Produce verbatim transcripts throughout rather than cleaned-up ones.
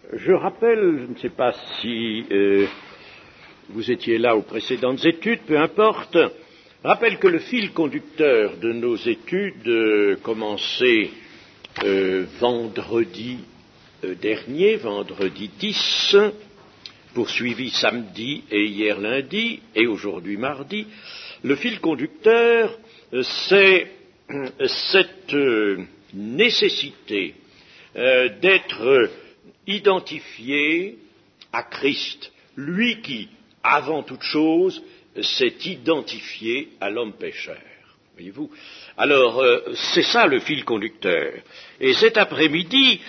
Je rappelle, je ne sais pas si euh, vous étiez là aux précédentes études, peu importe, rappelle que le fil conducteur de nos études, euh, commencé euh, vendredi euh, dernier, vendredi dix, poursuivi samedi et hier lundi, et aujourd'hui mardi, le fil conducteur, euh, c'est euh, cette euh, nécessité euh, d'être identifié à Christ, lui qui, avant toute chose, s'est identifié à l'homme pécheur. Voyez-vous ? Alors, euh, c'est ça le fil conducteur. Et cet après-midi,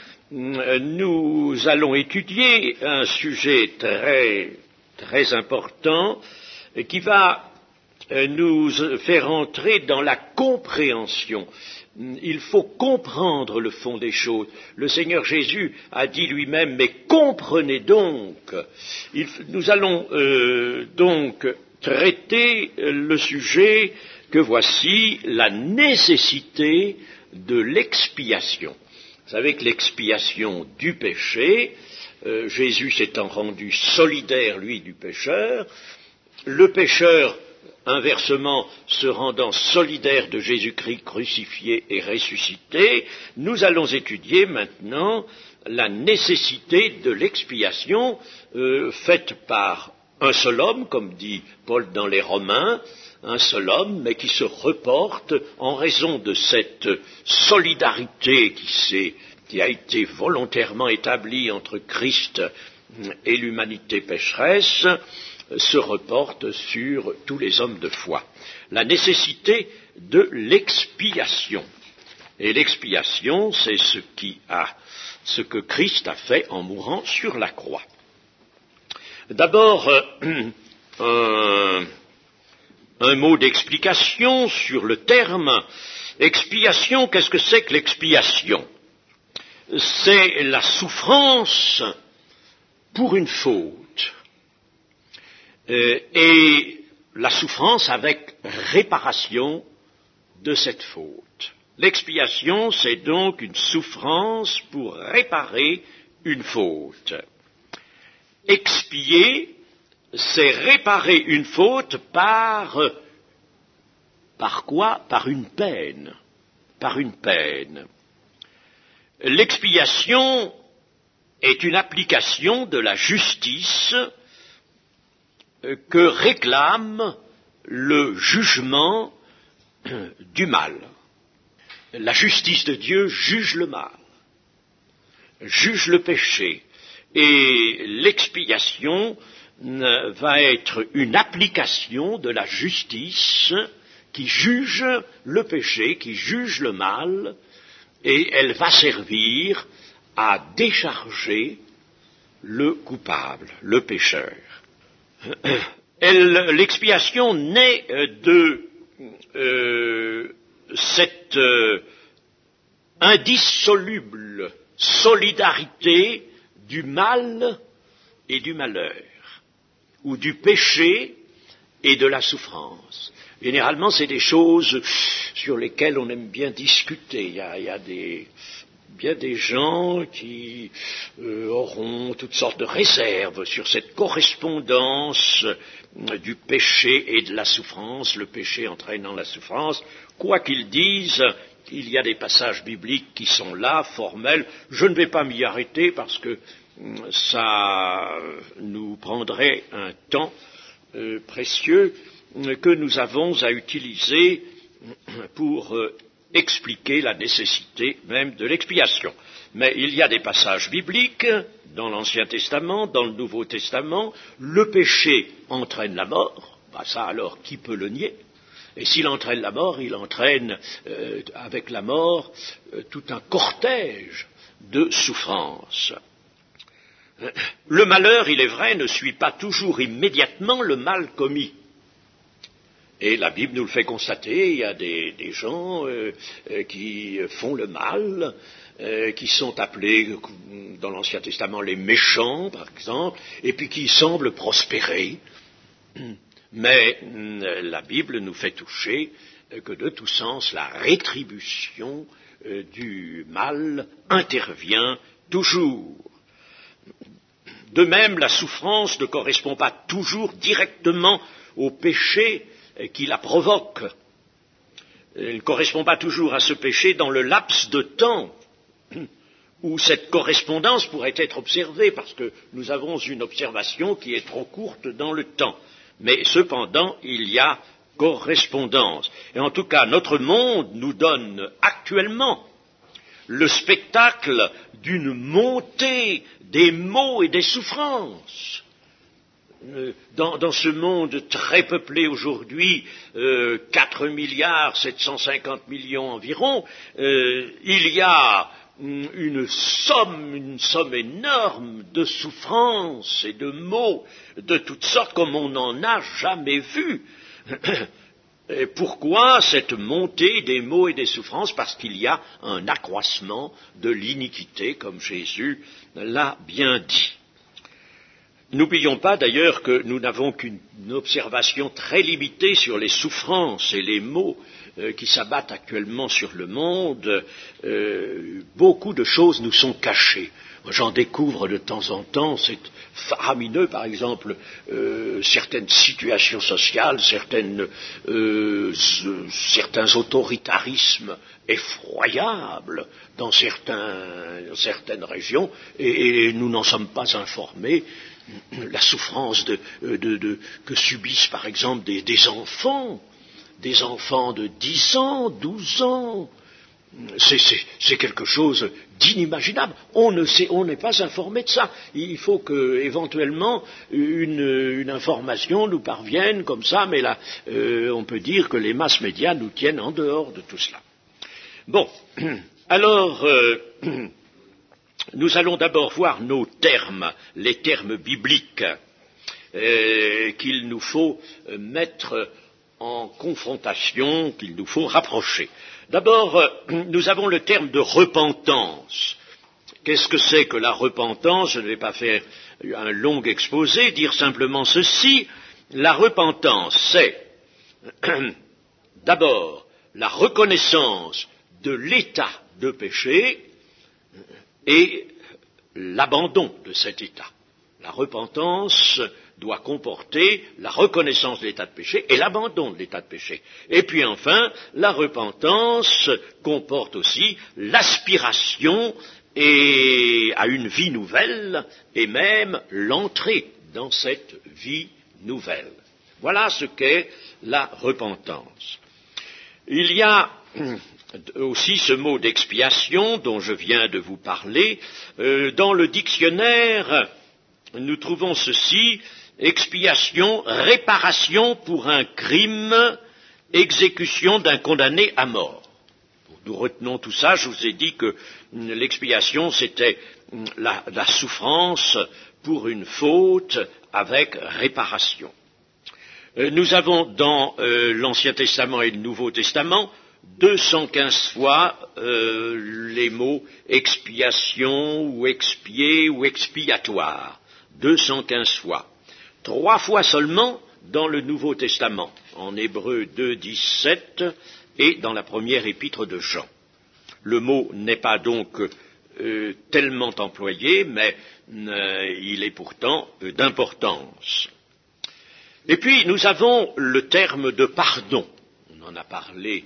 nous allons étudier un sujet très, très important qui va nous faire entrer dans la compréhension. Il faut comprendre le fond des choses. Le Seigneur Jésus a dit lui-même, mais comprenez donc. Il, nous allons euh, donc traiter le sujet que voici, la nécessité de l'expiation. Vous savez que l'expiation du péché, euh, Jésus s'étant rendu solidaire, lui, du pécheur, le pécheur, inversement, se rendant solidaire de Jésus-Christ crucifié et ressuscité, nous allons étudier maintenant la nécessité de l'expiation euh, faite par un seul homme, comme dit Paul dans les Romains, un seul homme, mais qui se reporte en raison de cette solidarité qui, s'est, qui a été volontairement établie entre Christ et l'humanité pécheresse, se reporte sur tous les hommes de foi. La nécessité de l'expiation. Et l'expiation, c'est ce qui a, ce que Christ a fait en mourant sur la croix. D'abord, euh, un, un mot d'explication sur le terme expiation. Qu'est-ce que c'est que l'expiation ? C'est la souffrance pour une faute. Euh, et la souffrance avec réparation de cette faute. L'expiation, c'est donc une souffrance pour réparer une faute. Expier, c'est réparer une faute par, par quoi ? Par une peine. Par une peine. L'expiation est une application de la justice que réclame le jugement du mal. La justice de Dieu juge le mal, juge le péché, et l'expiation va être une application de la justice qui juge le péché, qui juge le mal, et elle va servir à décharger le coupable, le pécheur. Elle, l'expiation naît de euh, cette euh, indissoluble solidarité du mal et du malheur, ou du péché et de la souffrance. Généralement, c'est des choses sur lesquelles on aime bien discuter. Il y a, il y a des... bien des gens qui euh, auront toutes sortes de réserves sur cette correspondance euh, du péché et de la souffrance, le péché entraînant la souffrance. Quoi qu'ils disent, il y a des passages bibliques qui sont là, formels. Je ne vais pas m'y arrêter parce que euh, ça nous prendrait un temps euh, précieux euh, que nous avons à utiliser pour euh, expliquer la nécessité même de l'expiation. Mais il y a des passages bibliques dans l'Ancien Testament, dans le Nouveau Testament. Le péché entraîne la mort. Ben ça alors, qui peut le nier ? Et s'il entraîne la mort, il entraîne euh, avec la mort euh, tout un cortège de souffrances. Le malheur, il est vrai, ne suit pas toujours immédiatement le mal commis. Et la Bible nous le fait constater, il y a des, des gens euh, euh, qui font le mal, euh, qui sont appelés dans l'Ancien Testament les méchants, par exemple, et puis qui semblent prospérer. Mais euh, la Bible nous fait toucher euh, que de tout sens, la rétribution euh, du mal intervient toujours. De même, la souffrance ne correspond pas toujours directement au péché qui la provoque. Elle ne correspond pas toujours à ce péché dans le laps de temps où cette correspondance pourrait être observée, parce que nous avons une observation qui est trop courte dans le temps. Mais cependant, il y a correspondance. Et en tout cas, notre monde nous donne actuellement le spectacle d'une montée des maux et des souffrances. Dans, dans ce monde très peuplé aujourd'hui, euh, quatre milliards sept cent cinquante millions environ, euh, il y a une somme, une somme énorme de souffrances et de maux de toutes sortes comme on n'en a jamais vu. Et pourquoi cette montée des maux et des souffrances? Parce qu'il y a un accroissement de l'iniquité, comme Jésus l'a bien dit. N'oublions pas d'ailleurs que nous n'avons qu'une observation très limitée sur les souffrances et les maux euh, qui s'abattent actuellement sur le monde. Euh, beaucoup de choses nous sont cachées. J'en découvre de temps en temps, c'est faramineux, par exemple, euh, certaines situations sociales, certaines, euh, certains autoritarismes effroyables dans, certains, dans certaines régions, et, et nous n'en sommes pas informés. La souffrance de, de, de, que subissent, par exemple, des, des enfants, des enfants de dix ans, douze ans, c'est, c'est, c'est quelque chose d'inimaginable. On ne sait, on n'est pas informé de ça. Il faut que, éventuellement, une, une information nous parvienne comme ça, mais là, euh, on peut dire que les masses médias nous tiennent en dehors de tout cela. Bon, alors, euh, nous allons d'abord voir nos termes, les termes bibliques, euh, qu'il nous faut mettre en confrontation, qu'il nous faut rapprocher. D'abord, nous avons le terme de repentance. Qu'est-ce que c'est que la repentance? Je ne vais pas faire un long exposé, dire simplement ceci. La repentance, c'est d'abord la reconnaissance de l'état de péché et l'abandon de cet état. La repentance doit comporter la reconnaissance de l'état de péché et l'abandon de l'état de péché. Et puis enfin, la repentance comporte aussi l'aspiration et à une vie nouvelle et même l'entrée dans cette vie nouvelle. Voilà ce qu'est la repentance. Il y a aussi ce mot d'expiation dont je viens de vous parler. Euh, dans le dictionnaire, nous trouvons ceci: expiation, réparation pour un crime, exécution d'un condamné à mort. Nous retenons tout ça. Je vous ai dit que l'expiation, c'était la, la souffrance pour une faute avec réparation. Euh, nous avons dans euh, l'Ancien Testament et le Nouveau Testament deux cent quinze fois euh, les mots expiation ou expier ou expiatoire. deux cent quinze fois. Trois fois seulement dans le Nouveau Testament, en Hébreux deux, dix-sept et dans la première épître de Jean. Le mot n'est pas donc euh, tellement employé, mais euh, il est pourtant euh, d'importance. Et puis nous avons le terme de pardon. On en a parlé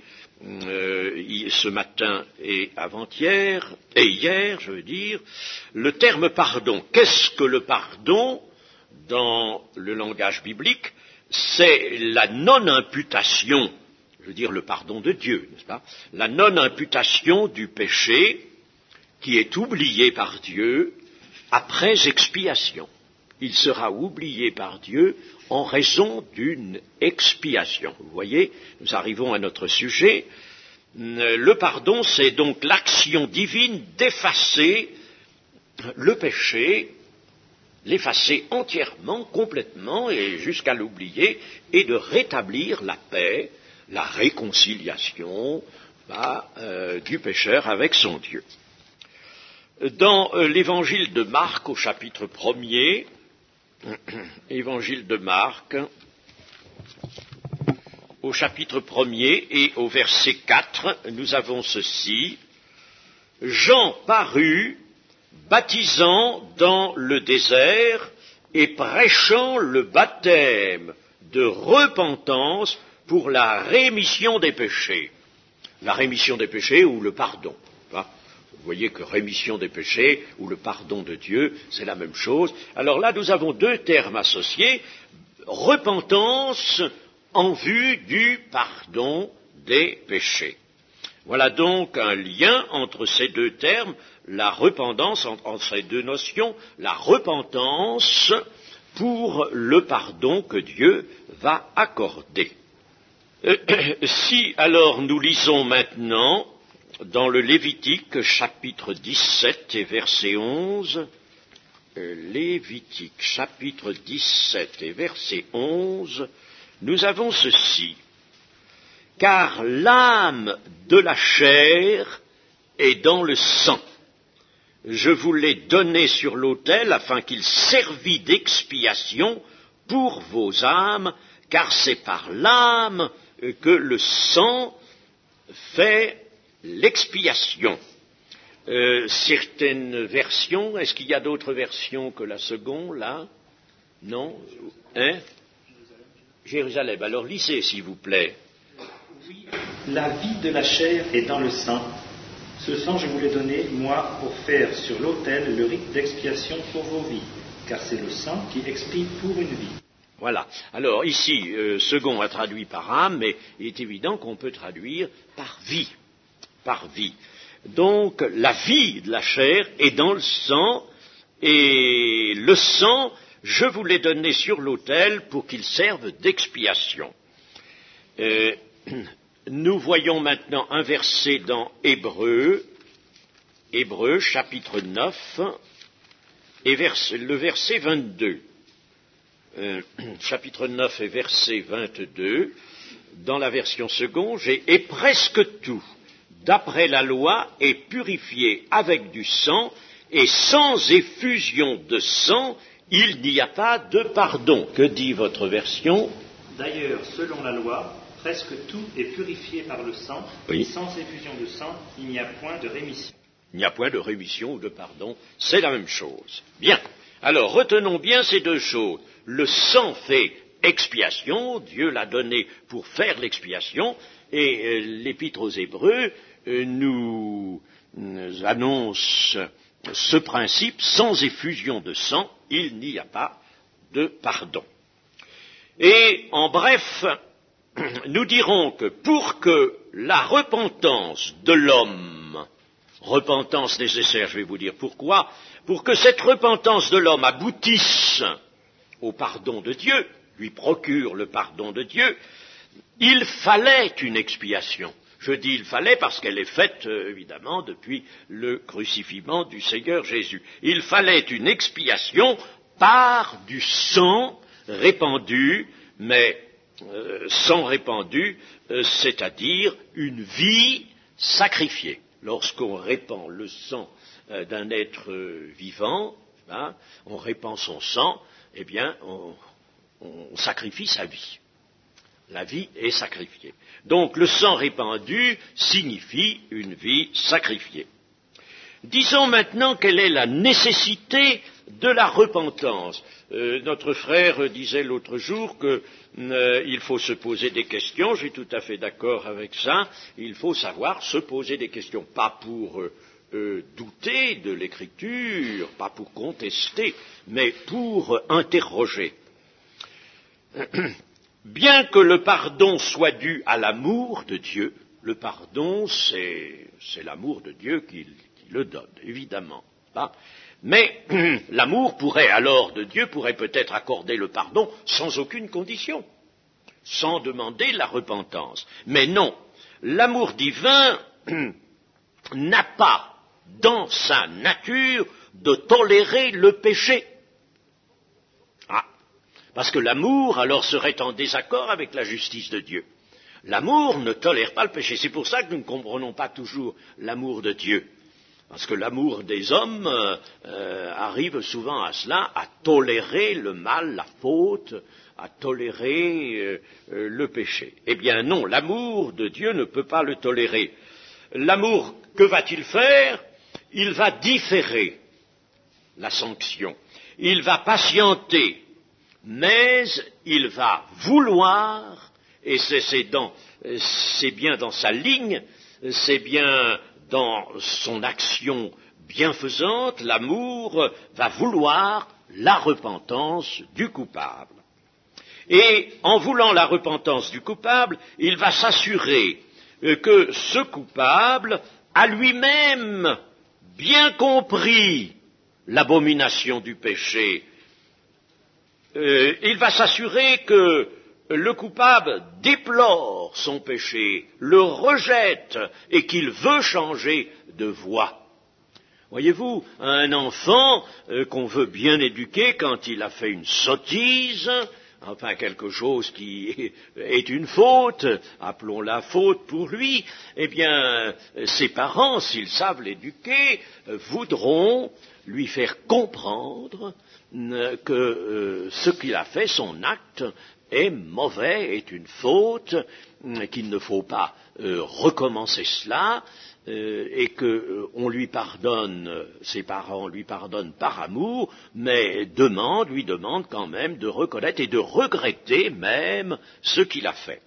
euh, ce matin et avant-hier, et hier, je veux dire. Le terme pardon. Qu'est-ce que le pardon dans le langage biblique? C'est la non-imputation, je veux dire le pardon de Dieu, n'est-ce pas? La non-imputation du péché qui est oublié par Dieu après expiation. Il sera oublié par Dieu en raison d'une expiation. Vous voyez, nous arrivons à notre sujet. Le pardon, c'est donc l'action divine d'effacer le péché, l'effacer entièrement, complètement et jusqu'à l'oublier, et de rétablir la paix, la réconciliation bah, euh, du pécheur avec son Dieu. Dans euh, l'évangile de Marc, au chapitre premier, évangile de Marc, au chapitre premier et au verset quatre, nous avons ceci: Jean parut baptisant dans le désert et prêchant le baptême de repentance pour la rémission des péchés. La rémission des péchés ou le pardon. Vous voyez que rémission des péchés ou le pardon de Dieu, c'est la même chose. Alors là, nous avons deux termes associés. Repentance en vue du pardon des péchés. Voilà donc un lien entre ces deux termes, la repentance, entre ces deux notions, la repentance pour le pardon que Dieu va accorder. Euh, si alors nous lisons maintenant dans le Lévitique chapitre dix-sept et verset onze, euh, Lévitique chapitre dix-sept et verset onze, nous avons ceci. Car l'âme de la chair est dans le sang. Je vous l'ai donné sur l'autel afin qu'il servît d'expiation pour vos âmes, car c'est par l'âme que le sang fait l'expiation. Euh, certaines versions, est-ce qu'il y a d'autres versions que la seconde, là? Non? Hein? Jérusalem. Alors lisez, s'il vous plaît. Oui, la vie de la chair est dans le sang. Ce sang, je vous l'ai donné, moi, pour faire sur l'autel le rite d'expiation pour vos vies, car c'est le sang qui expie pour une vie. Voilà. Alors ici, euh, second a traduit par âme, mais il est évident qu'on peut traduire par vie. Par vie. Donc, la vie de la chair est dans le sang, et le sang, je vous l'ai donné sur l'autel pour qu'il serve d'expiation. Euh, nous voyons maintenant un verset dans Hébreux, Hébreux chapitre neuf, et vers, le verset vingt-deux. Euh, chapitre neuf et verset vingt-deux, dans la version seconde, j'ai « Et presque tout, d'après la loi, est purifié avec du sang, et sans effusion de sang, il n'y a pas de pardon. » Que dit votre version? D'ailleurs, selon la loi, presque tout est purifié par le sang, oui. Et sans effusion de sang, il n'y a point de rémission. Il n'y a point de rémission ou de pardon, c'est la même chose. Bien, alors retenons bien ces deux choses. Le sang fait expiation, Dieu l'a donné pour faire l'expiation, et euh, l'Épître aux Hébreux euh, nous, nous annonce ce principe, sans effusion de sang, il n'y a pas de pardon. Et en bref, nous dirons que pour que la repentance de l'homme, repentance nécessaire, je vais vous dire pourquoi, pour que cette repentance de l'homme aboutisse au pardon de Dieu, lui procure le pardon de Dieu, il fallait une expiation. Je dis il fallait parce qu'elle est faite, euh, évidemment, depuis le crucifixion du Seigneur Jésus. Il fallait une expiation par du sang répandu, mais euh, sang répandu, euh, c'est-à-dire une vie sacrifiée. Lorsqu'on répand le sang euh, d'un être euh, vivant, hein, on répand son sang, eh bien, on, on sacrifie sa vie. La vie est sacrifiée. Donc le sang répandu signifie une vie sacrifiée. Disons maintenant quelle est la nécessité de la repentance. Euh, notre frère disait l'autre jour qu'il euh, faut se poser des questions, je suis tout à fait d'accord avec ça, il faut savoir se poser des questions, pas pour euh, euh, douter de l'écriture, pas pour contester, mais pour euh, interroger. Bien que le pardon soit dû à l'amour de Dieu, le pardon, c'est, c'est l'amour de Dieu qui, qui le donne, évidemment. Pas. Mais l'amour pourrait alors de Dieu pourrait peut-être accorder le pardon sans aucune condition, sans demander la repentance. Mais non, l'amour divin n'a pas dans sa nature de tolérer le péché. Parce que l'amour, alors, serait en désaccord avec la justice de Dieu. L'amour ne tolère pas le péché. C'est pour ça que nous ne comprenons pas toujours l'amour de Dieu. Parce que l'amour des hommes euh, euh, arrive souvent à cela, à tolérer le mal, la faute, à tolérer euh, euh, le péché. Eh bien non, l'amour de Dieu ne peut pas le tolérer. L'amour, que va-t-il faire? Il va différer la sanction. Il va patienter, mais il va vouloir, et c'est, c'est, dans, c'est bien dans sa ligne, c'est bien dans son action bienfaisante, l'amour va vouloir la repentance du coupable. Et en voulant la repentance du coupable, il va s'assurer que ce coupable a lui-même bien compris l'abomination du péché. Euh, il va s'assurer que le coupable déplore son péché, le rejette et qu'il veut changer de voie. Voyez-vous, un enfant euh, qu'on veut bien éduquer quand il a fait une sottise, enfin quelque chose qui est une faute, appelons-la faute pour lui, eh bien, ses parents, s'ils savent l'éduquer, voudront lui faire comprendre que euh, ce qu'il a fait, son acte, est mauvais, est une faute, qu'il ne faut pas euh, recommencer cela, euh, et que euh, on lui pardonne, ses parents lui pardonnent par amour, mais demandent, lui demandent quand même de reconnaître et de regretter même ce qu'il a fait.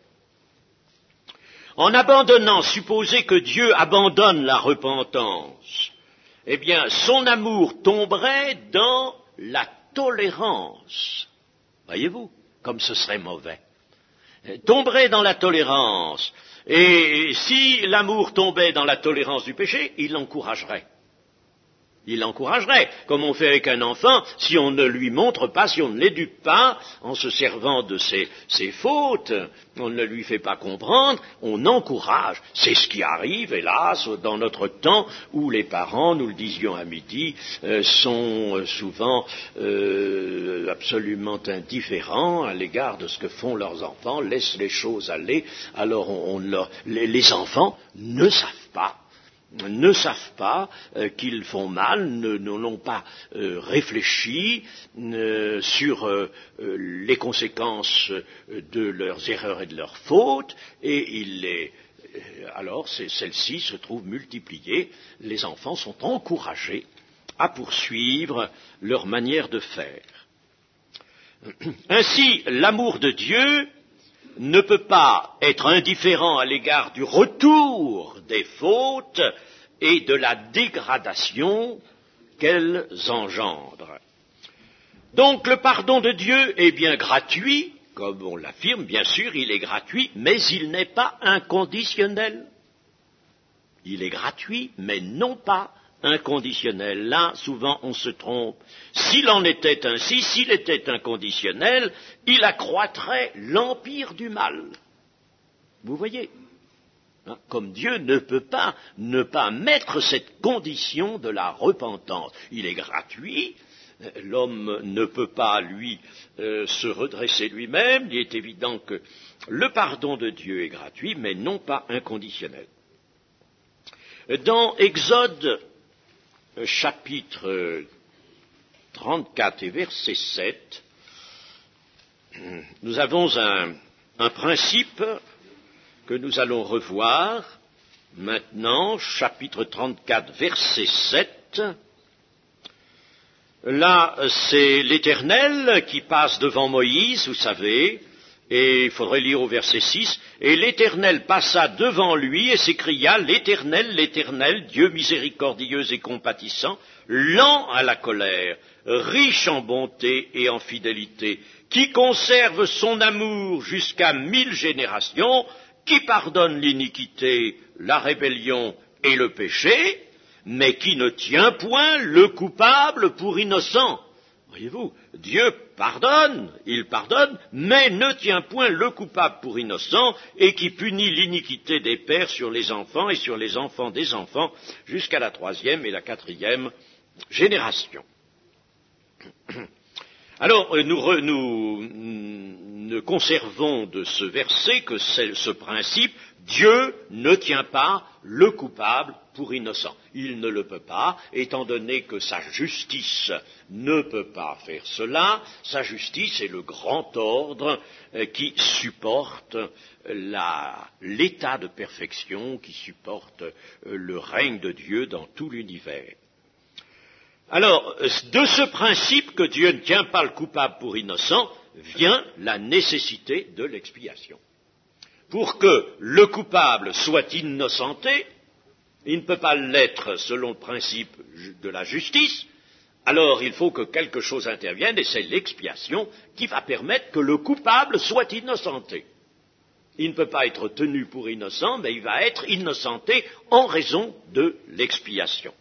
En abandonnant, supposez que Dieu abandonne la repentance, eh bien, son amour tomberait dans la tolérance. Voyez-vous, comme ce serait mauvais. Tomberait dans la tolérance. Et si l'amour tombait dans la tolérance du péché, il l'encouragerait. Il l'encouragerait, comme on fait avec un enfant, si on ne lui montre pas, si on ne l'éduque pas, en se servant de ses, ses fautes, on ne lui fait pas comprendre, on encourage. C'est ce qui arrive, hélas, dans notre temps où les parents, nous le disions à midi, euh, sont souvent euh, absolument indifférents à l'égard de ce que font leurs enfants, laissent les choses aller, alors on, on leur, les, les enfants ne savent pas. ne savent pas euh, qu'ils font mal, ne n'ont pas euh, réfléchi euh, sur euh, euh, les conséquences de leurs erreurs et de leurs fautes, et ils les, euh, alors celles-ci se trouvent multipliées. Les enfants sont encouragés à poursuivre leur manière de faire. Ainsi, l'amour de Dieu ne peut pas être indifférent à l'égard du retour des fautes et de la dégradation qu'elles engendrent. Donc le pardon de Dieu est bien gratuit, comme on l'affirme, bien sûr, il est gratuit, mais il n'est pas inconditionnel. Il est gratuit, mais non pas inconditionnel. Là, souvent, on se trompe. S'il en était ainsi, s'il était inconditionnel, il accroîtrait l'empire du mal. Vous voyez, hein, comme Dieu ne peut pas ne pas mettre cette condition de la repentance. Il est gratuit, l'homme ne peut pas, lui, euh, se redresser lui-même. Il est évident que le pardon de Dieu est gratuit, mais non pas inconditionnel. Dans Exode, chapitre trente-quatre et verset sept, nous avons un, un principe que nous allons revoir maintenant, chapitre trente-quatre, verset sept. Là, c'est l'Éternel qui passe devant Moïse, vous savez, et il faudrait lire au verset six, « Et l'Éternel passa devant lui et s'écria, l'Éternel, l'Éternel, Dieu miséricordieux et compatissant, lent à la colère, riche en bonté et en fidélité, qui conserve son amour jusqu'à mille générations, qui pardonne l'iniquité, la rébellion et le péché, mais qui ne tient point le coupable pour innocent. » Voyez-vous, Dieu pardonne, il pardonne, mais ne tient point le coupable pour innocent, et qui punit l'iniquité des pères sur les enfants et sur les enfants des enfants, jusqu'à la troisième et la quatrième génération. Alors, nous, re, nous, nous conservons de ce verset que c'est ce principe, Dieu ne tient pas le coupable pour innocent. Il ne le peut pas, étant donné que sa justice ne peut pas faire cela. Sa justice est le grand ordre euh, qui supporte la, l'état de perfection, qui supporte euh, le règne de Dieu dans tout l'univers. Alors, de ce principe que Dieu ne tient pas le coupable pour innocent, vient la nécessité de l'expiation. Pour que le coupable soit innocenté, il ne peut pas l'être selon le principe de la justice, alors il faut que quelque chose intervienne, et c'est l'expiation qui va permettre que le coupable soit innocenté. Il ne peut pas être tenu pour innocent, mais il va être innocenté en raison de l'expiation.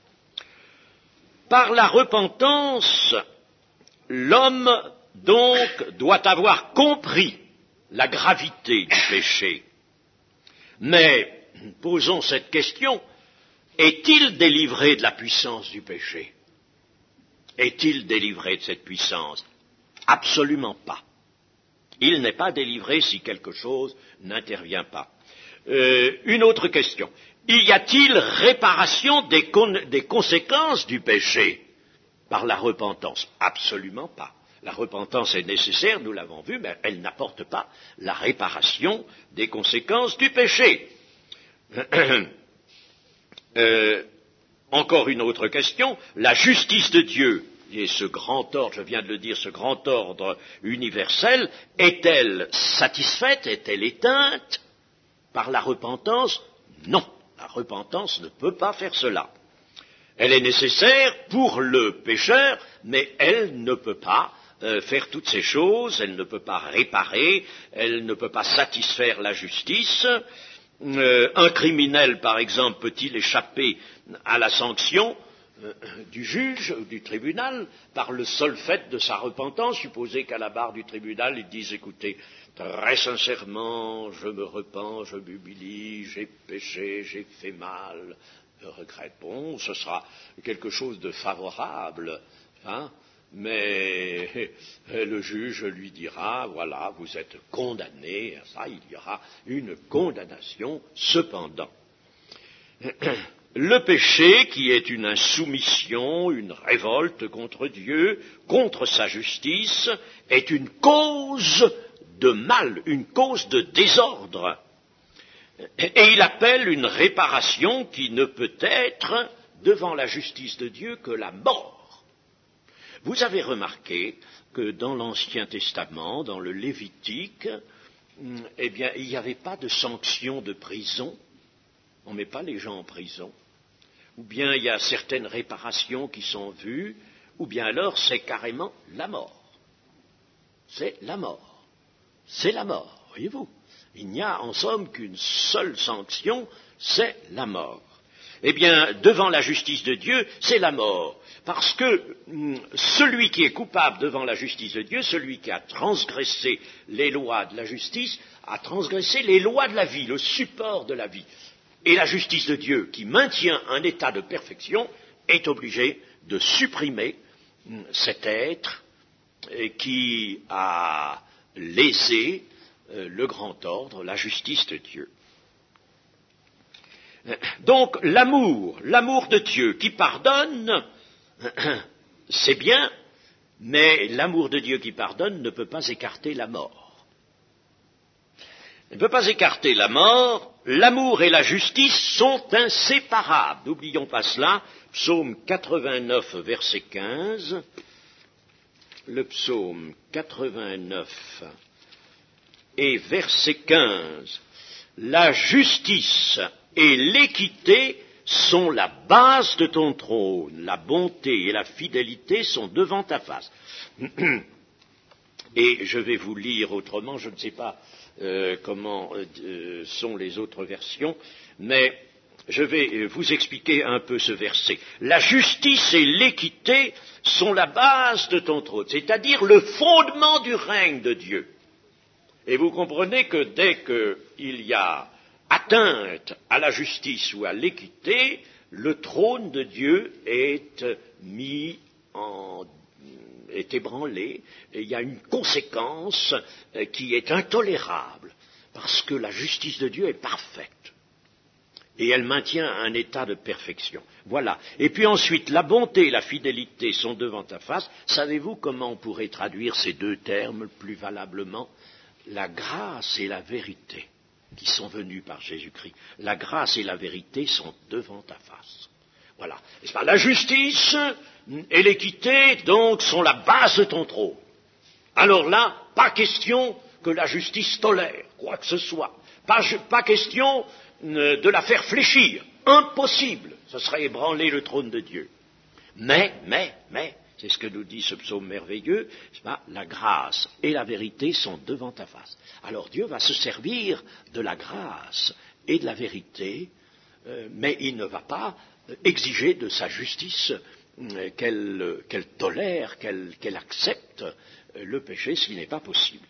Par la repentance, l'homme donc doit avoir compris la gravité du péché. Mais posons cette question, est-il délivré de la puissance du péché? Est-il délivré de cette puissance? Absolument pas. Il n'est pas délivré si quelque chose n'intervient pas. Euh, une autre question. Y a-t-il réparation des, con- des conséquences du péché par la repentance? Absolument pas. La repentance est nécessaire, nous l'avons vu, mais elle n'apporte pas la réparation des conséquences du péché. euh, encore une autre question. La justice de Dieu, et ce grand ordre, je viens de le dire, ce grand ordre universel, est-elle satisfaite, est-elle éteinte par la repentance? Non. La repentance ne peut pas faire cela. Elle est nécessaire pour le pécheur, mais elle ne peut pas euh, faire toutes ces choses, elle ne peut pas réparer, elle ne peut pas satisfaire la justice. Euh, un criminel, par exemple, peut-il échapper à la sanction euh, du juge ou du tribunal par le seul fait de sa repentance? Supposez qu'à la barre du tribunal, ils disent, écoutez, très sincèrement, je me repens, je m'humilie, j'ai péché, j'ai fait mal, je regrette. Bon, ce sera quelque chose de favorable, hein, mais le juge lui dira, voilà, vous êtes condamné à ça, il y aura une condamnation. Cependant, le péché, qui est une insoumission, une révolte contre Dieu, contre sa justice, est une cause de mal, une cause de désordre. Et il appelle une réparation qui ne peut être, devant la justice de Dieu, que la mort. Vous avez remarqué que dans l'Ancien Testament, dans le Lévitique, eh bien, il n'y avait pas de sanction de prison. On ne met pas les gens en prison. Ou bien il y a certaines réparations qui sont vues, ou bien alors c'est carrément la mort. C'est la mort. C'est la mort, voyez-vous. Il n'y a en somme qu'une seule sanction, c'est la mort. Eh bien, devant la justice de Dieu, c'est la mort. Parce que hum, celui qui est coupable devant la justice de Dieu, celui qui a transgressé les lois de la justice, a transgressé les lois de la vie, le support de la vie. Et la justice de Dieu, qui maintient un état de perfection, est obligée de supprimer hum, cet être qui a lésé euh, le grand ordre, la justice de Dieu. Donc l'amour, l'amour de Dieu qui pardonne, c'est bien, mais l'amour de Dieu qui pardonne ne peut pas écarter la mort. Il ne peut pas écarter la mort. L'amour et la justice sont inséparables. N'oublions pas cela. Psaume quatre-vingt-neuf, verset quinze. Le psaume quatre-vingt-neuf et verset quinze. La justice et l'équité sont la base de ton trône. La bonté et la fidélité sont devant ta face. Et je vais vous lire autrement, je ne sais pas euh, comment euh, sont les autres versions, mais je vais vous expliquer un peu ce verset. La justice et l'équité sont la base de ton trône, c'est-à-dire le fondement du règne de Dieu. Et vous comprenez que dès qu'il y a atteinte à la justice ou à l'équité, le trône de Dieu est mis en est ébranlé, et il y a une conséquence qui est intolérable, parce que la justice de Dieu est parfaite, et elle maintient un état de perfection. Voilà. Et puis ensuite, la bonté et la fidélité sont devant ta face. Savez-vous comment on pourrait traduire ces deux termes plus valablement? La grâce et la vérité qui sont venus par Jésus-Christ. La grâce et la vérité sont devant ta face. Voilà. N'est-ce pas? La justice et l'équité, donc, sont la base de ton trône. Alors là, pas question que la justice tolère quoi que ce soit. Pas, pas question euh, de la faire fléchir. Impossible. Ce serait ébranler le trône de Dieu. Mais, mais, mais, c'est ce que nous dit ce psaume merveilleux, c'est pas, la grâce et la vérité sont devant ta face. Alors Dieu va se servir de la grâce et de la vérité, euh, mais il ne va pas euh, exiger de sa justice euh, qu'elle, euh, qu'elle tolère, qu'elle, qu'elle accepte euh, le péché, ce qui n'est pas possible.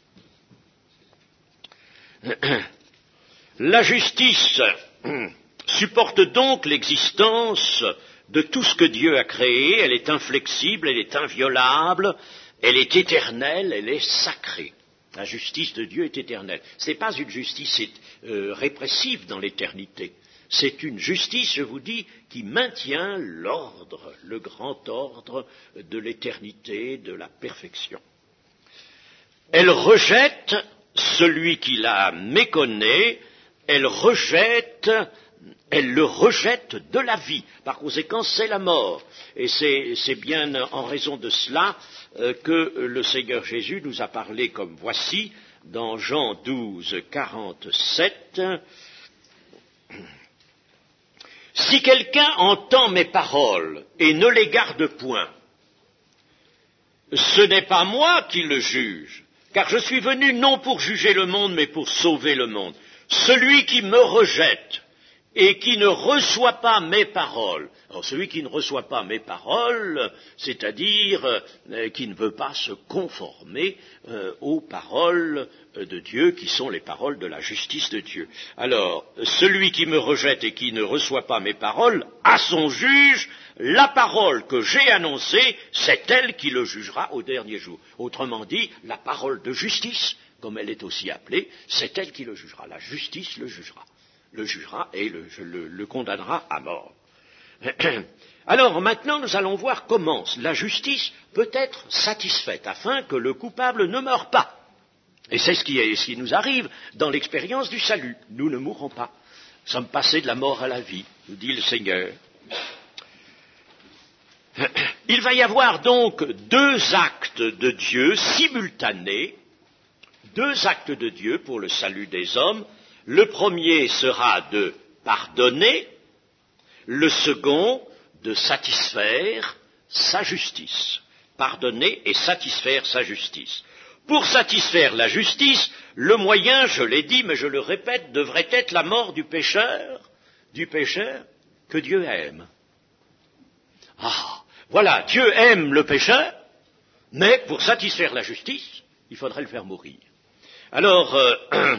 La justice supporte donc l'existence de tout ce que Dieu a créé, elle est inflexible, elle est inviolable, elle est éternelle, elle est sacrée. La justice de Dieu est éternelle. Ce n'est pas une justice euh, répressive dans l'éternité. C'est une justice, je vous dis, qui maintient l'ordre, le grand ordre de l'éternité, de la perfection. Elle rejette celui qui la méconnaît, elle rejette Elle le rejette de la vie. Par conséquent, c'est la mort. Et c'est, c'est bien en raison de cela euh, que le Seigneur Jésus nous a parlé comme voici, dans Jean douze, quarante-sept. Si quelqu'un entend mes paroles et ne les garde point, ce n'est pas moi qui le juge, car je suis venu non pour juger le monde, mais pour sauver le monde. Celui qui me rejette et qui ne reçoit pas mes paroles. Alors celui qui ne reçoit pas mes paroles, c'est-à-dire euh, qui ne veut pas se conformer euh, aux paroles de Dieu, qui sont les paroles de la justice de Dieu. Alors, celui qui me rejette et qui ne reçoit pas mes paroles, à son juge, la parole que j'ai annoncée, c'est elle qui le jugera au dernier jour. Autrement dit, la parole de justice, comme elle est aussi appelée, c'est elle qui le jugera. La justice le jugera. le jugera et le, le, le condamnera à mort. Alors maintenant, nous allons voir comment la justice peut être satisfaite afin que le coupable ne meure pas. Et c'est ce qui, est, ce qui nous arrive dans l'expérience du salut. Nous ne mourrons pas. Nous sommes passés de la mort à la vie, nous dit le Seigneur. Il va y avoir donc deux actes de Dieu simultanés, deux actes de Dieu pour le salut des hommes. Le premier sera de pardonner, le second de satisfaire sa justice. Pardonner et satisfaire sa justice. Pour satisfaire la justice, le moyen, je l'ai dit, mais je le répète, devrait être la mort du pécheur, du pécheur que Dieu aime. Ah, voilà, Dieu aime le pécheur, mais pour satisfaire la justice, il faudrait le faire mourir. Alors, euh,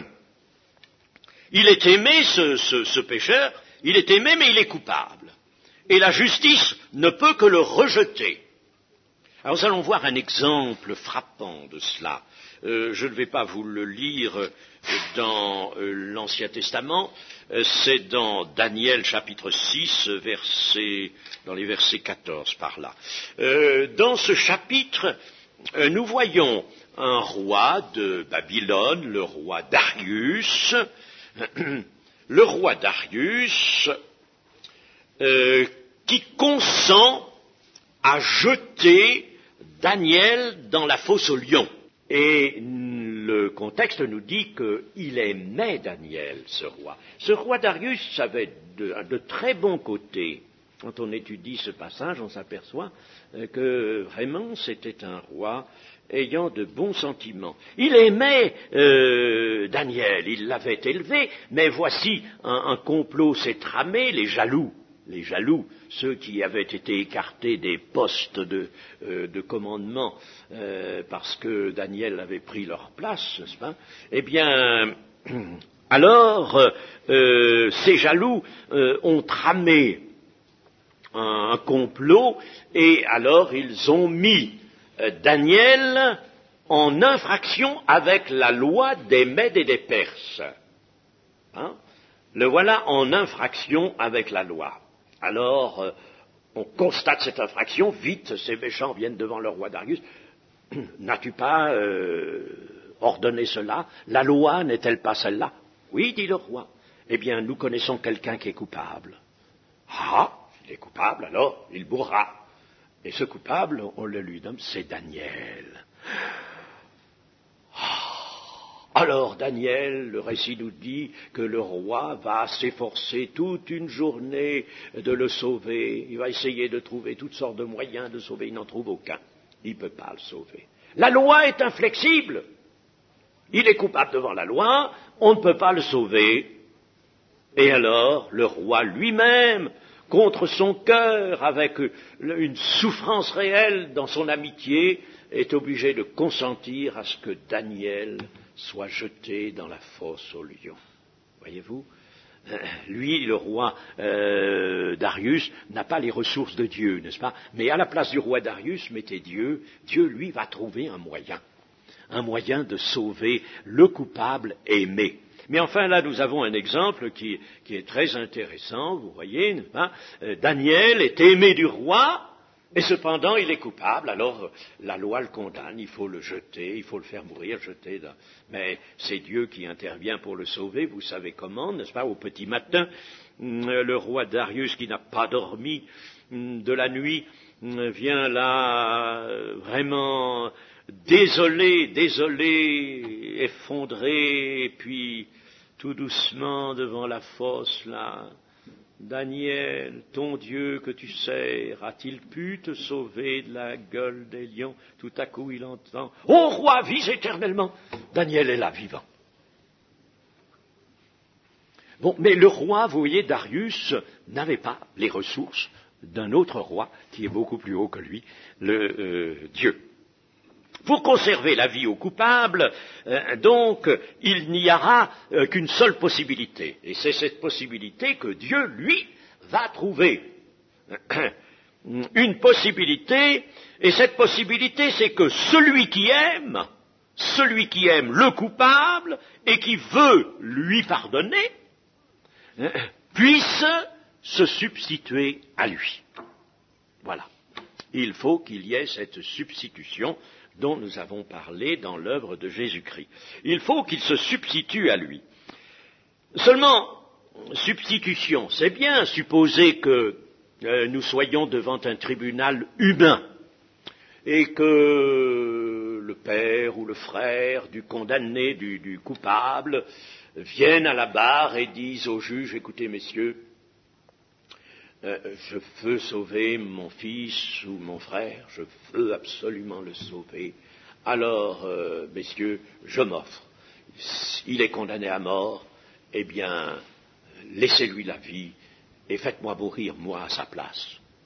il est aimé, ce, ce, ce pécheur, il est aimé, mais il est coupable. Et la justice ne peut que le rejeter. Alors nous allons voir un exemple frappant de cela. Euh, je ne vais pas vous le lire dans euh, l'Ancien Testament, euh, c'est dans Daniel chapitre six, verset, dans les versets quatorze par là. Euh, dans ce chapitre, euh, nous voyons un roi de Babylone, le roi Darius, le roi Darius, euh, qui consent à jeter Daniel dans la fosse aux lions. Et le contexte nous dit qu'il aimait Daniel, ce roi. Ce roi Darius avait de, de très bons côtés. Quand on étudie ce passage, on s'aperçoit que vraiment c'était un roi ayant de bons sentiments. Il aimait euh, Daniel, il l'avait élevé, mais voici un, un complot s'est tramé, les jaloux. Les jaloux, ceux qui avaient été écartés des postes de, euh, de commandement euh, parce que Daniel avait pris leur place, n'est-ce pas? Eh bien, alors, euh, ces jaloux euh, ont tramé un, un complot et alors ils ont mis euh, Daniel en infraction avec la loi des Mèdes et des Perses. Hein? Le voilà en infraction avec la loi. Alors, euh, on constate cette infraction, vite, ces méchants viennent devant le roi Darius. N'as-tu pas euh, ordonné cela? La loi n'est-elle pas celle-là? Oui, dit le roi. Eh bien, nous connaissons quelqu'un qui est coupable. Ah, est coupable, alors il mourra. Et ce coupable, on le lui nomme, c'est Daniel. Alors Daniel, le récit nous dit que le roi va s'efforcer toute une journée de le sauver. Il va essayer de trouver toutes sortes de moyens de sauver. Il n'en trouve aucun. Il ne peut pas le sauver. La loi est inflexible. Il est coupable devant la loi. On ne peut pas le sauver. Et alors, le roi lui-même, contre son cœur, avec une souffrance réelle dans son amitié, est obligé de consentir à ce que Daniel soit jeté dans la fosse aux lions. Voyez-vous, lui, le roi euh, Darius, n'a pas les ressources de Dieu, n'est-ce pas? Mais à la place du roi Darius, mettez Dieu. Dieu, lui, va trouver un moyen, un moyen de sauver le coupable aimé. Mais enfin, là, nous avons un exemple qui, qui est très intéressant, vous voyez, n'est-ce pas? euh, Daniel est aimé du roi, et cependant, il est coupable, alors la loi le condamne, il faut le jeter, il faut le faire mourir, jeter. Dans... Mais c'est Dieu qui intervient pour le sauver, vous savez comment, n'est-ce pas? Au petit matin, le roi Darius, qui n'a pas dormi de la nuit, vient là vraiment désolé, désolé, effondré, et puis tout doucement devant la fosse, là, Daniel, ton Dieu que tu sers, a-t-il pu te sauver de la gueule des lions? Tout à coup, il entend « Ô roi, vis éternellement !» Daniel est là, vivant. Bon, mais le roi, vous voyez, Darius, n'avait pas les ressources d'un autre roi qui est beaucoup plus haut que lui, le euh, Dieu. Pour conserver la vie au coupable, euh, donc, il n'y aura euh, qu'une seule possibilité. Et c'est cette possibilité que Dieu, lui, va trouver. Une possibilité, et cette possibilité, c'est que celui qui aime, celui qui aime le coupable, et qui veut lui pardonner, euh, puisse se substituer à lui. Voilà. Il faut qu'il y ait cette substitution dont nous avons parlé dans l'œuvre de Jésus-Christ. Il faut qu'il se substitue à lui. Seulement, substitution, c'est bien supposer que euh, nous soyons devant un tribunal humain et que le père ou le frère du condamné, du, du coupable, viennent à la barre et disent au juge, écoutez messieurs, Euh, je veux sauver mon fils ou mon frère, je veux absolument le sauver. Alors, euh, messieurs, je m'offre. Il est condamné à mort, eh bien, laissez-lui la vie et faites-moi mourir, moi, à sa place.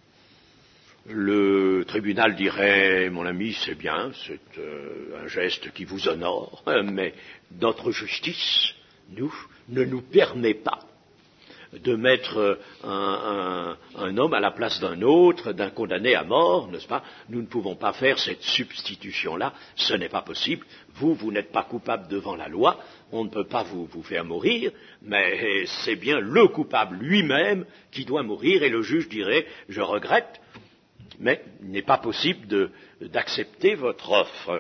Le tribunal dirait, mon ami, c'est bien, c'est euh, un geste qui vous honore, mais notre justice, nous, ne nous permet pas de mettre un, un, un homme à la place d'un autre, d'un condamné à mort, n'est-ce pas? Nous ne pouvons pas faire cette substitution-là, ce n'est pas possible. Vous, vous n'êtes pas coupable devant la loi, on ne peut pas vous, vous faire mourir, mais c'est bien le coupable lui-même qui doit mourir, et le juge dirait, je regrette, mais il n'est pas possible de, d'accepter votre offre.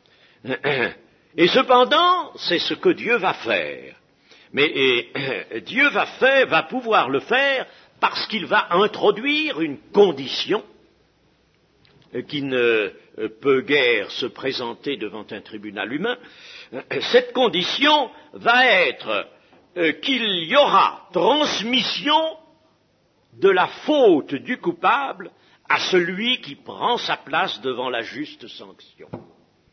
Et cependant, c'est ce que Dieu va faire. Mais et, euh, Dieu va faire, va pouvoir le faire parce qu'il va introduire une condition euh, qui ne euh, peut guère se présenter devant un tribunal humain. Euh, cette condition va être euh, qu'il y aura transmission de la faute du coupable à celui qui prend sa place devant la juste sanction. Voyez-vous ?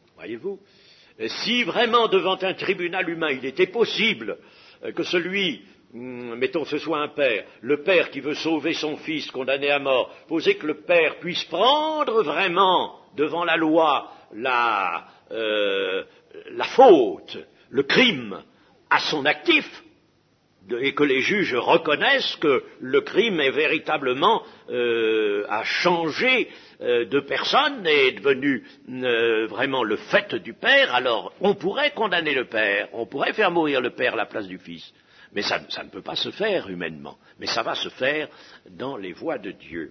Si vraiment devant un tribunal humain il était possible que celui, mettons que ce soit un père, le père qui veut sauver son fils condamné à mort, posez que le père puisse prendre vraiment devant la loi la, euh, la faute, le crime à son actif, et que les juges reconnaissent que le crime est véritablement euh, a changé euh, de personne et est devenu euh, vraiment le fait du père, alors on pourrait condamner le père, on pourrait faire mourir le père à la place du fils. Mais ça, ça ne peut pas se faire humainement, mais ça va se faire dans les voies de Dieu.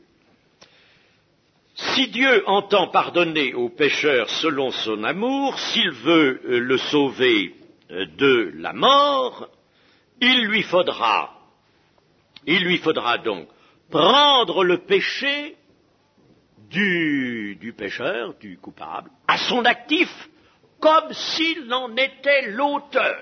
Si Dieu entend pardonner au pécheur selon son amour, s'il veut euh, le sauver euh, de la mort, il lui faudra, il lui faudra donc prendre le péché du, du pécheur, du coupable, à son actif, comme s'il en était l'auteur.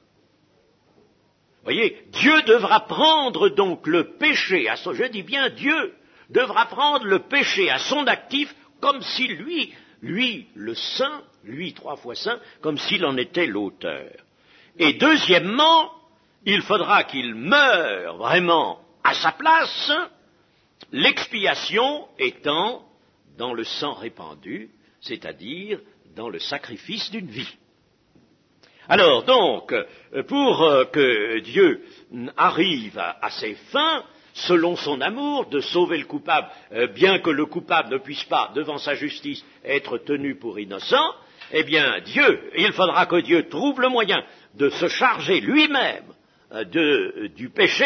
Vous voyez, Dieu devra prendre donc le péché, à son, je dis bien Dieu, devra prendre le péché à son actif, comme si lui, lui, le saint, lui, trois fois saint, comme s'il en était l'auteur. Et deuxièmement, il faudra qu'il meure vraiment à sa place, l'expiation étant dans le sang répandu, c'est-à-dire dans le sacrifice d'une vie. Alors donc, pour que Dieu arrive à ses fins, selon son amour, de sauver le coupable, bien que le coupable ne puisse pas, devant sa justice, être tenu pour innocent, eh bien Dieu, il faudra que Dieu trouve le moyen de se charger lui-même de, du péché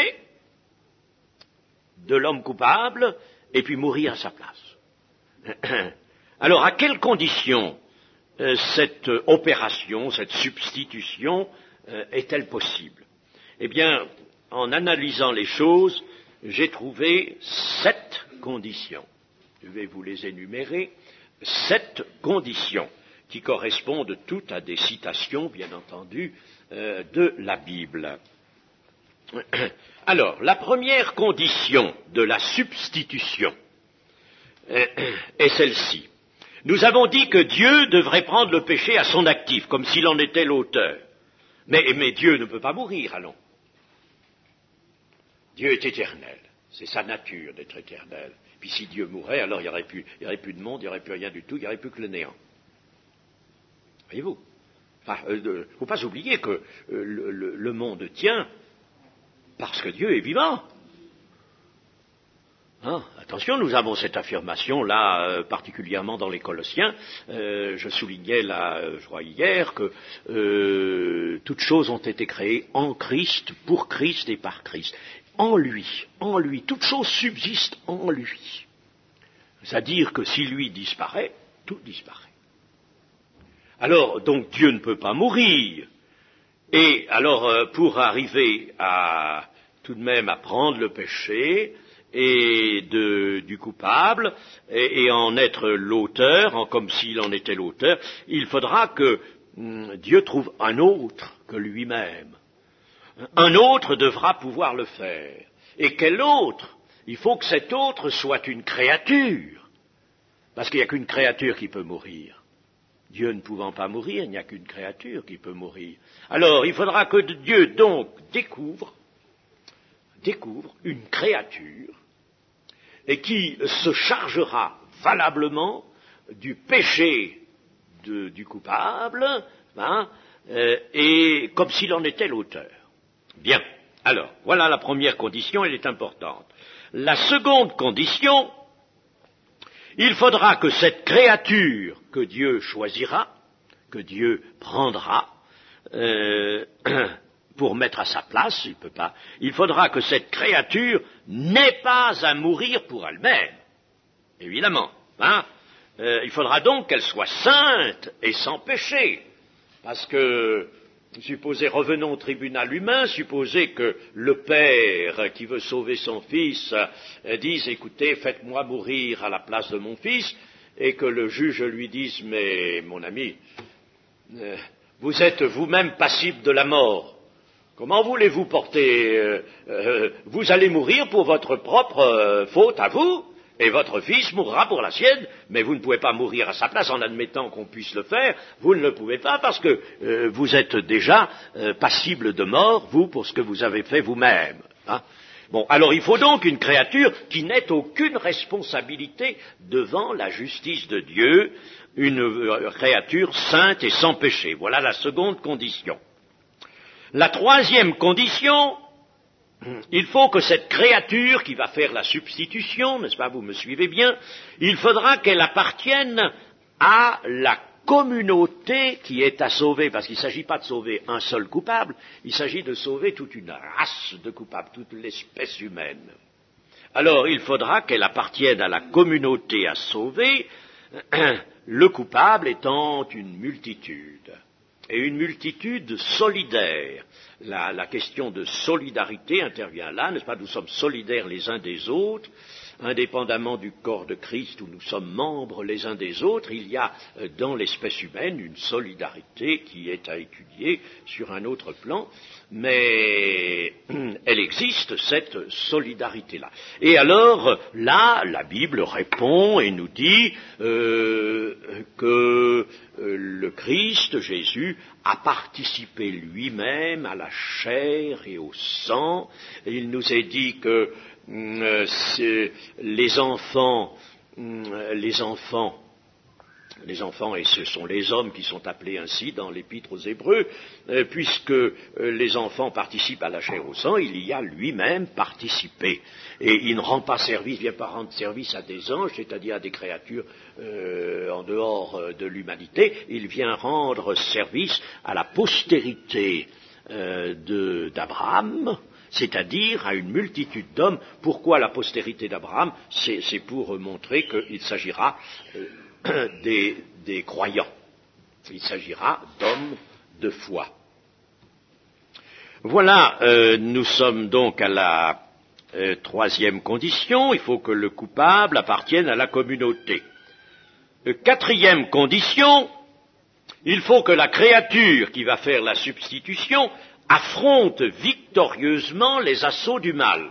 de l'homme coupable, et puis mourir à sa place. Alors, à quelles conditions euh, cette opération, cette substitution euh, est-elle possible? Eh bien, en analysant les choses, j'ai trouvé sept conditions. Je vais vous les énumérer. Sept conditions qui correspondent toutes à des citations, bien entendu, euh, de la Bible. Alors, la première condition de la substitution est celle-ci. Nous avons dit que Dieu devrait prendre le péché à son actif, comme s'il en était l'auteur. Mais, mais Dieu ne peut pas mourir, allons. Dieu est éternel. C'est sa nature d'être éternel. Puis si Dieu mourait, alors il n'y aurait plus, il y aurait plus de monde, il n'y aurait plus rien du tout, il n'y aurait plus que le néant. Voyez-vous? Enfin, il euh, ne faut pas oublier que euh, le, le, le monde tient parce que Dieu est vivant. Hein, attention, nous avons cette affirmation-là, euh, particulièrement dans les Colossiens. Euh, je soulignais là, euh, je crois hier, que euh, toutes choses ont été créées en Christ, pour Christ et par Christ. En lui, en lui, toutes choses subsistent en lui. C'est-à-dire que si lui disparaît, tout disparaît. Alors, donc, Dieu ne peut pas mourir. Et alors, euh, pour arriver à tout de même à prendre le péché et de, du coupable et, et en être l'auteur, en, comme s'il en était l'auteur, il faudra que hum, Dieu trouve un autre que lui-même. Un autre devra pouvoir le faire. Et quel autre? Il faut que cet autre soit une créature. Parce qu'il n'y a qu'une créature qui peut mourir. Dieu ne pouvant pas mourir, il n'y a qu'une créature qui peut mourir. Alors, il faudra que Dieu, donc, découvre, découvre une créature et qui se chargera valablement du péché de, du coupable, hein, euh, et comme s'il en était l'auteur. Bien. Alors, voilà la première condition, elle est importante. La seconde condition, il faudra que cette créature que Dieu choisira, que Dieu prendra, euh, pour mettre à sa place, il peut pas, il faudra que cette créature n'ait pas à mourir pour elle-même, évidemment. Hein, euh, il faudra donc qu'elle soit sainte et sans péché, parce que, supposez, revenons au tribunal humain, supposez que le père qui veut sauver son fils euh, dise, écoutez, faites-moi mourir à la place de mon fils, et que le juge lui dise, mais mon ami, euh, vous êtes vous-même passible de la mort. Comment voulez-vous porter euh, euh, vous allez mourir pour votre propre euh, faute à vous, et votre fils mourra pour la sienne, mais vous ne pouvez pas mourir à sa place en admettant qu'on puisse le faire, vous ne le pouvez pas parce que euh, vous êtes déjà euh, passible de mort, vous, pour ce que vous avez fait vous-même. Hein. Bon, alors il faut donc une créature qui n'ait aucune responsabilité devant la justice de Dieu, une euh, créature sainte et sans péché. Voilà la seconde condition. La troisième condition, il faut que cette créature qui va faire la substitution, n'est-ce pas, vous me suivez bien, il faudra qu'elle appartienne à la communauté qui est à sauver, parce qu'il ne s'agit pas de sauver un seul coupable, il s'agit de sauver toute une race de coupables, toute l'espèce humaine. Alors il faudra qu'elle appartienne à la communauté à sauver, le coupable étant une multitude. et une multitude solidaire. La, la question de solidarité intervient là, n'est-ce pas? Nous sommes solidaires les uns des autres, indépendamment du corps de Christ où nous sommes membres les uns des autres. Il y a dans l'espèce humaine une solidarité qui est à étudier sur un autre plan, mais elle existe, cette solidarité-là. Et alors, là, la Bible répond et nous dit euh, que euh, le Christ, Jésus, a participé lui-même à la chair et au sang. Et il nous est dit que euh, les enfants, euh, les enfants, les enfants, et ce sont les hommes qui sont appelés ainsi dans l'Épître aux Hébreux, euh, puisque euh, les enfants participent à la chair au sang, il y a lui-même participé. Et il ne rend pas service, vient pas rendre service à des anges, c'est-à-dire à des créatures euh, en dehors euh, de l'humanité, il vient rendre service à la postérité euh, de, d'Abraham, c'est-à-dire à une multitude d'hommes. Pourquoi la postérité d'Abraham? C'est, c'est pour montrer qu'il s'agira euh, Des, des croyants. Il s'agira d'hommes de foi. Voilà, euh, nous sommes donc à la euh, troisième condition. Il faut que le coupable appartienne à la communauté. Euh, quatrième condition, il faut que la créature qui va faire la substitution affronte victorieusement les assauts du mal.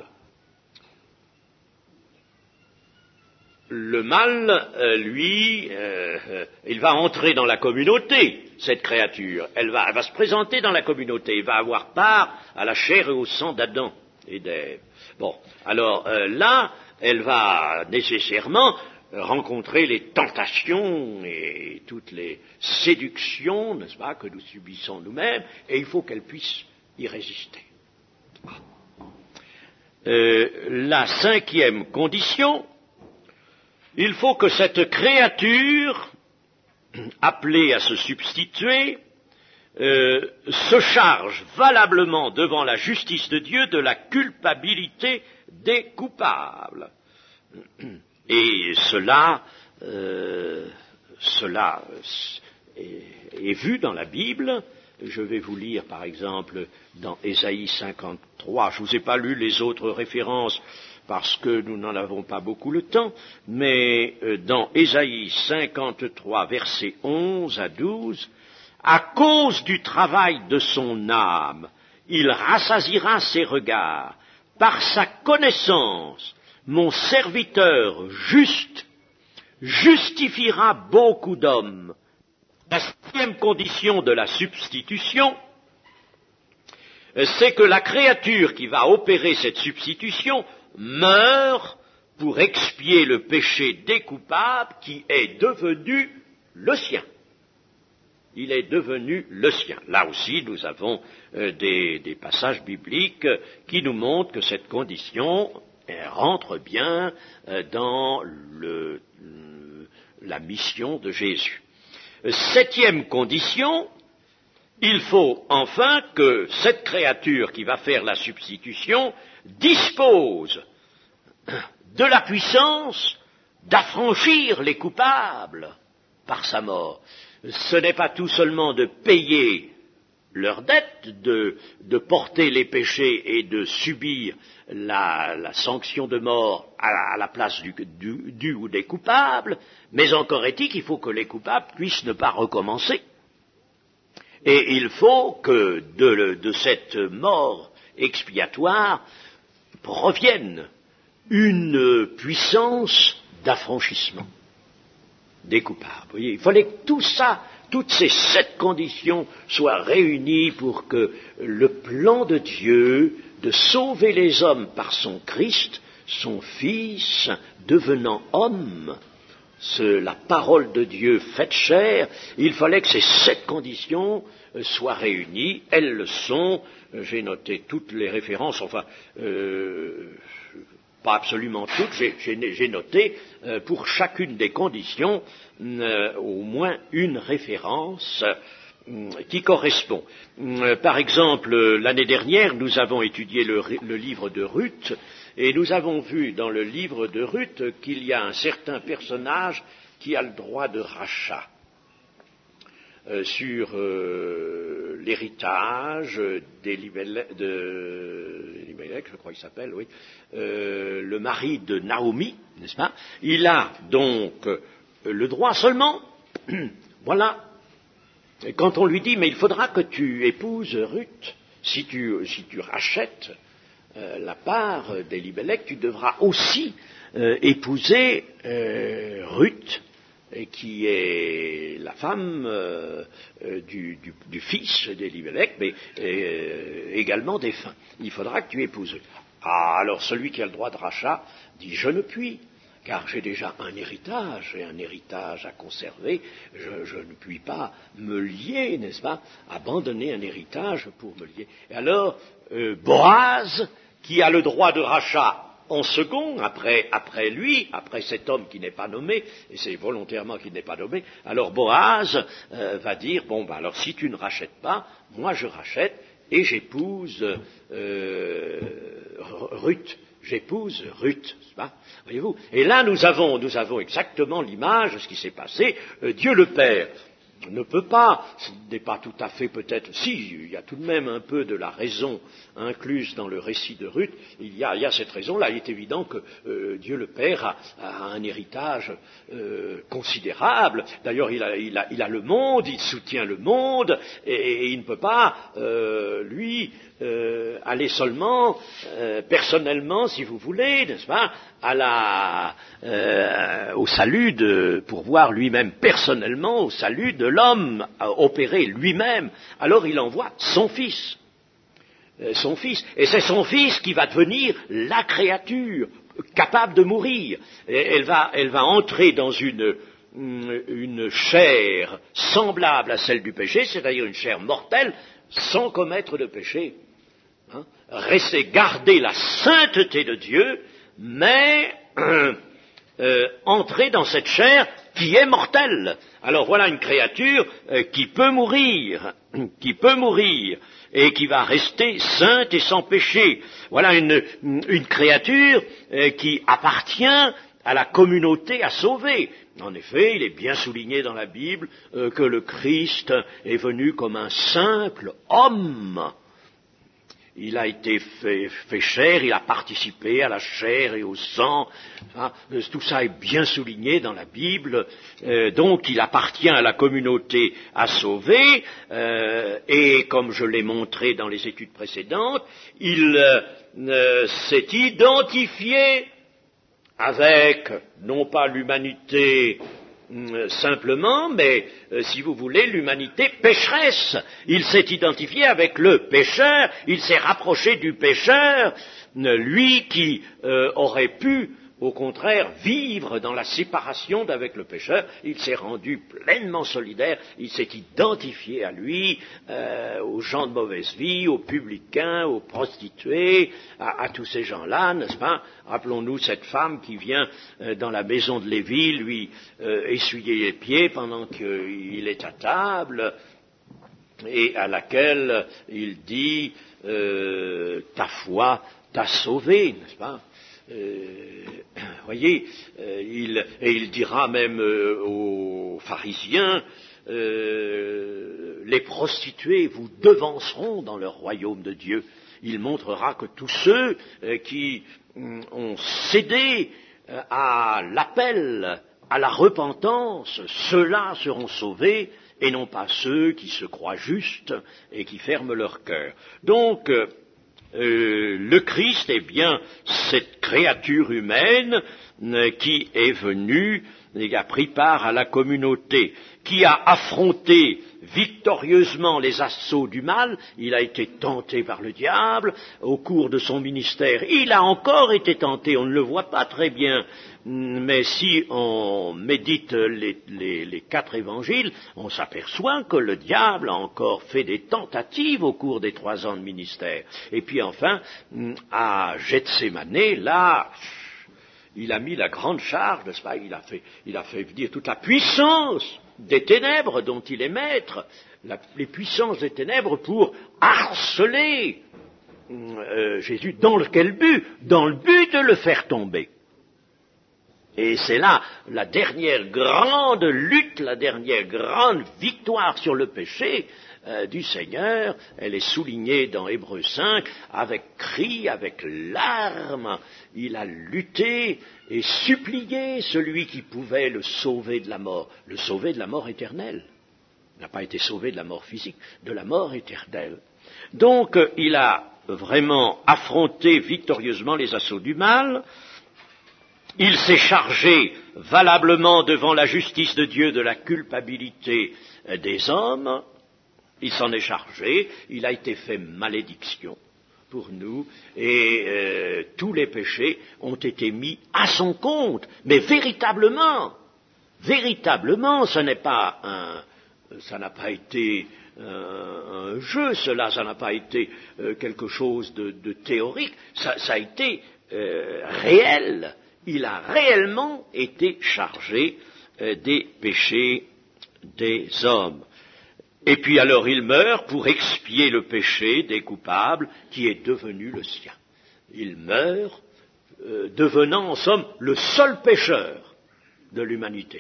Le mal, euh, lui, euh, il va entrer dans la communauté, cette créature. Elle va, elle va se présenter dans la communauté, il va avoir part à la chair et au sang d'Adam et d'Ève. Bon, alors euh, là, elle va nécessairement rencontrer les tentations et toutes les séductions, n'est-ce pas, que nous subissons nous-mêmes, et il faut qu'elle puisse y résister. Euh, la cinquième condition, il faut que cette créature, appelée à se substituer, euh, se charge valablement devant la justice de Dieu de la culpabilité des coupables. Et cela, euh, cela est, est vu dans la Bible. Je vais vous lire, par exemple, dans Ésaïe cinquante-trois. Je ne vous ai pas lu les autres références parce que nous n'en avons pas beaucoup le temps, mais euh, dans Ésaïe cinquante-trois, versets onze à douze, « À cause du travail de son âme, il rassasiera ses regards. Par sa connaissance, mon serviteur juste justifiera beaucoup d'hommes. » La septième condition de la substitution, c'est que la créature qui va opérer cette substitution meurt pour expier le péché des coupables qui est devenu le sien. Il est devenu le sien. Là aussi, nous avons euh, des, des passages bibliques qui nous montrent que cette condition elle rentre bien euh, dans le, euh, la mission de Jésus. Septième condition, il faut enfin que cette créature qui va faire la substitution dispose de la puissance d'affranchir les coupables par sa mort. Ce n'est pas tout seulement de payer leurs dettes, de, de porter les péchés et de subir la, la sanction de mort à la, à la place du, du, du ou des coupables, mais encore est-il qu'il faut que les coupables puissent ne pas recommencer. Et il faut que de, de cette mort expiatoire provienne une puissance d'affranchissement des coupables. Vous voyez, il fallait que tout ça, toutes ces sept conditions soient réunies pour que le plan de Dieu de sauver les hommes par son Christ, son Fils, devenant homme, ce, la parole de Dieu faite chair, il fallait que ces sept conditions soient réunies. Elles le sont. J'ai noté toutes les références, enfin, euh, pas absolument toutes, j'ai, j'ai, j'ai noté euh, pour chacune des conditions euh, au moins une référence euh, qui correspond. Euh, par exemple, l'année dernière, nous avons étudié le, le livre de Ruth, et nous avons vu dans le livre de Ruth qu'il y a un certain personnage qui a le droit de rachat. euh, sur euh, l'héritage d'Elimelech, de, Elimelech, je crois qu'il s'appelle, oui, euh, le mari de Naomi, n'est-ce pas? Il a donc euh, le droit seulement, voilà, et quand on lui dit, mais il faudra que tu épouses Ruth, si tu, si tu rachètes euh, la part d'Elimelech, tu devras aussi euh, épouser euh, Ruth, qui est la femme euh, euh, du, du, du fils d'Elimelech, mais euh, également défunt. Il faudra que tu épouses Ruth. Ah, alors celui qui a le droit de rachat dit, je ne puis, car j'ai déjà un héritage, et un héritage à conserver, je, je ne puis pas me lier, n'est-ce pas, abandonner un héritage pour me lier. Et alors, euh, Boaz, qui a le droit de rachat en second, après, après lui, après cet homme qui n'est pas nommé, et c'est volontairement qu'il n'est pas nommé, alors Boaz euh, va dire, bon, ben alors si tu ne rachètes pas, moi je rachète, et j'épouse euh, Ruth. J'épouse Ruth, voyez-vous. Et là, nous avons, nous avons exactement l'image de ce qui s'est passé. Euh, Dieu le Père ne peut pas, ce n'est pas tout à fait peut-être, si, il y a tout de même un peu de la raison incluse dans le récit de Ruth, il y a, il y a cette raison-là. Il est évident que euh, Dieu le Père a, a un héritage euh, considérable. D'ailleurs, il a, il, a, il a le monde, il soutient le monde, et, et il ne peut pas, euh, lui, euh, aller seulement, euh, personnellement, si vous voulez, n'est-ce pas, à la, euh, au salut de, pour voir lui-même personnellement au salut de l'homme, opérer lui-même. Alors il envoie son fils. Son fils, et c'est son fils qui va devenir la créature capable de mourir. Et elle va, elle va entrer dans une, une chair semblable à celle du péché, c'est-à-dire une chair mortelle, sans commettre de péché. Hein, rester, garder la sainteté de Dieu, mais euh, euh, entrer dans cette chair qui est mortelle. Alors voilà une créature euh, qui peut mourir, qui peut mourir, et qui va rester sainte et sans péché. Voilà une, une créature euh, qui appartient à la communauté à sauver. En effet, il est bien souligné dans la Bible euh, que le Christ est venu comme un simple homme. Il a été fait, fait chair, il a participé à la chair et au sang. Hein, tout ça est bien souligné dans la Bible. Euh, donc, il appartient à la communauté à sauver. Euh, et comme je l'ai montré dans les études précédentes, il euh, s'est identifié avec, non pas l'humanité simplement, mais, euh, si vous voulez, l'humanité pécheresse. Il s'est identifié avec le pécheur, il s'est rapproché du pécheur, lui qui euh, aurait pu, au contraire, vivre dans la séparation d'avec le pécheur. Il s'est rendu pleinement solidaire, il s'est identifié à lui, euh, aux gens de mauvaise vie, aux publicains, aux prostituées, à, à tous ces gens-là, n'est-ce pas? Rappelons-nous cette femme qui vient euh, dans la maison de Lévi, lui euh, essuyer les pieds pendant qu'il est à table, et à laquelle il dit euh, « ta foi t'a sauvé », n'est-ce pas? Euh, voyez, euh, il, et il dira même euh, aux pharisiens, euh, les prostituées vous devanceront dans le royaume de Dieu. Il montrera que tous ceux euh, qui euh, ont cédé euh, à l'appel, à la repentance, ceux-là seront sauvés, et non pas ceux qui se croient justes et qui ferment leur cœur. Donc, euh, Euh, le Christ est bien cette créature humaine euh, qui est venue et a pris part à la communauté, qui a affronté victorieusement les assauts du mal. Il a été tenté par le diable au cours de son ministère. Il a encore été tenté, on ne le voit pas très bien, mais si on médite les, les, les quatre évangiles, on s'aperçoit que le diable a encore fait des tentatives au cours des trois ans de ministère. Et puis enfin, à Gethsémanée, là, il a mis la grande charge, n'est-ce pas? Il a fait, il a fait venir toute la puissance des ténèbres dont il est maître, la, les puissances des ténèbres pour harceler euh, Jésus. Dans quel but? Dans le but de le faire tomber. Et c'est là la dernière grande lutte, la dernière grande victoire sur le péché euh, du Seigneur. Elle est soulignée dans Hébreux cinq, avec cris, avec larmes. Il a lutté et supplié celui qui pouvait le sauver de la mort, le sauver de la mort éternelle. Il n'a pas été sauvé de la mort physique, de la mort éternelle. Donc euh, il a vraiment affronté victorieusement les assauts du mal. Il s'est chargé valablement devant la justice de Dieu de la culpabilité des hommes. Il s'en est chargé, il a été fait malédiction pour nous, et euh, tous les péchés ont été mis à son compte. Mais véritablement, véritablement, ce n'est pas un, ça n'a pas été un, un jeu, cela, ça n'a pas été euh, quelque chose de, de théorique, ça, ça a été euh, réel. Il a réellement été chargé euh, des péchés des hommes. Et puis alors il meurt pour expier le péché des coupables qui est devenu le sien. Il meurt euh, devenant en somme le seul pécheur de l'humanité.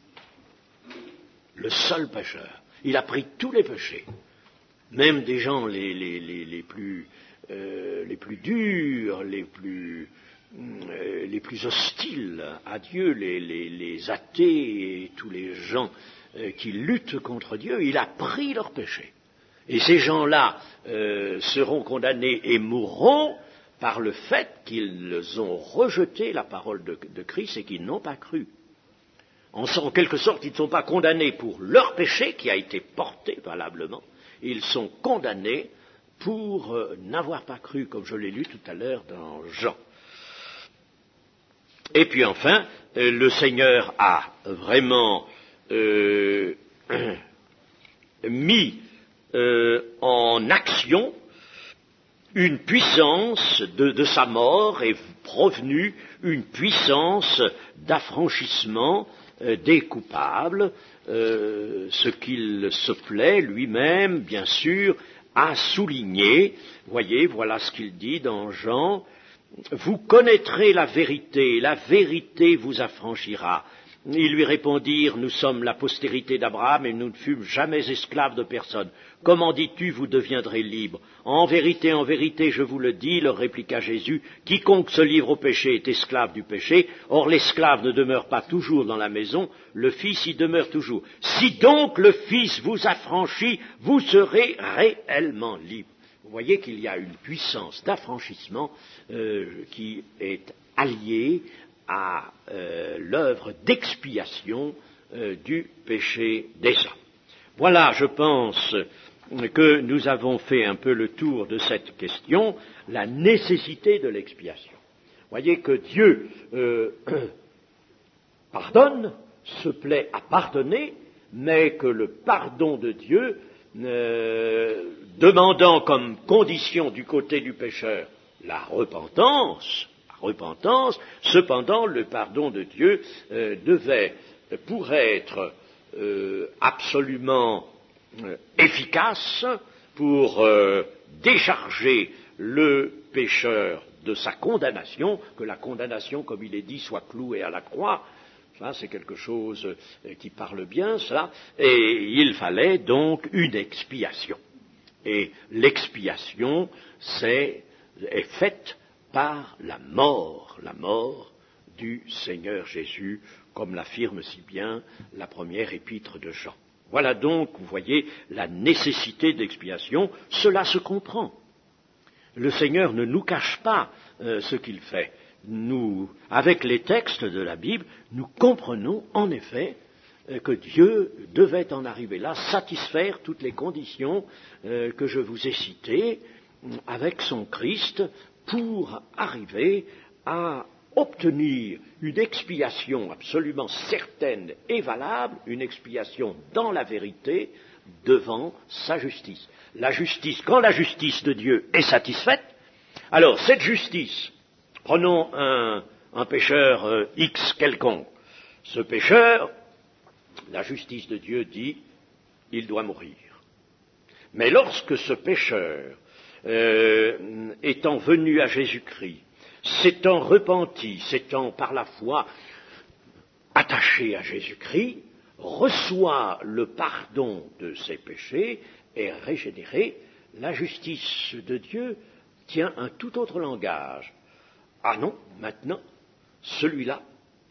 Le seul pécheur. Il a pris tous les péchés. Même des gens les, les, les, les, plus, euh, les plus durs, les plus... les plus hostiles à Dieu, les, les, les athées et tous les gens euh, qui luttent contre Dieu, il a pris leurs péchés. Et ces gens-là euh, seront condamnés et mourront par le fait qu'ils ont rejeté la parole de, de Christ et qu'ils n'ont pas cru. En, en quelque sorte, ils ne sont pas condamnés pour leur péché qui a été porté valablement, ils sont condamnés pour euh, n'avoir pas cru, comme je l'ai lu tout à l'heure dans Jean. Et puis enfin, euh, le Seigneur a vraiment euh, mis euh, en action une puissance de, de sa mort est provenue une puissance d'affranchissement euh, des coupables, euh, ce qu'il se plaît lui-même, bien sûr, à souligner. Voyez, voilà ce qu'il dit dans Jean. Vous connaîtrez la vérité, la vérité vous affranchira. Ils lui répondirent, nous sommes la postérité d'Abraham et nous ne fûmes jamais esclaves de personne. Comment dis-tu, vous deviendrez libres? En vérité, en vérité, je vous le dis, leur répliqua Jésus, quiconque se livre au péché est esclave du péché. Or l'esclave ne demeure pas toujours dans la maison, le Fils y demeure toujours. Si donc le Fils vous affranchit, vous serez réellement libres. Vous voyez qu'il y a une puissance d'affranchissement euh, qui est alliée à euh, l'œuvre d'expiation euh, du péché des hommes. Voilà, je pense que nous avons fait un peu le tour de cette question, la nécessité de l'expiation. Vous voyez que Dieu euh, pardonne, se plaît à pardonner, mais que le pardon de Dieu, euh, demandant comme condition du côté du pécheur la repentance, repentance, cependant le pardon de Dieu euh, devait, pour être euh, absolument euh, efficace, pour euh, décharger le pécheur de sa condamnation, que la condamnation, comme il est dit, soit clouée à la croix. Ça, c'est quelque chose euh, qui parle bien, ça, et il fallait donc une expiation. Et l'expiation, c'est, est faite par la mort, la mort du Seigneur Jésus, comme l'affirme si bien la première épître de Jean. Voilà donc, vous voyez, la nécessité d'expiation, cela se comprend. Le Seigneur ne nous cache pas euh, ce qu'il fait. Nous, avec les textes de la Bible, nous comprenons en effet euh, que Dieu devait en arriver là, satisfaire toutes les conditions euh, que je vous ai citées avec son Christ, pour arriver à obtenir une expiation absolument certaine et valable, une expiation dans la vérité devant sa justice. La justice, quand la justice de Dieu est satisfaite, alors cette justice, prenons un, un pécheur euh, X quelconque, ce pécheur, la justice de Dieu dit, il doit mourir. Mais lorsque ce pécheur, Euh, étant venu à Jésus-Christ, s'étant repenti, s'étant par la foi attaché à Jésus-Christ, reçoit le pardon de ses péchés, est régénéré. La justice de Dieu tient un tout autre langage. Ah non, maintenant, celui-là,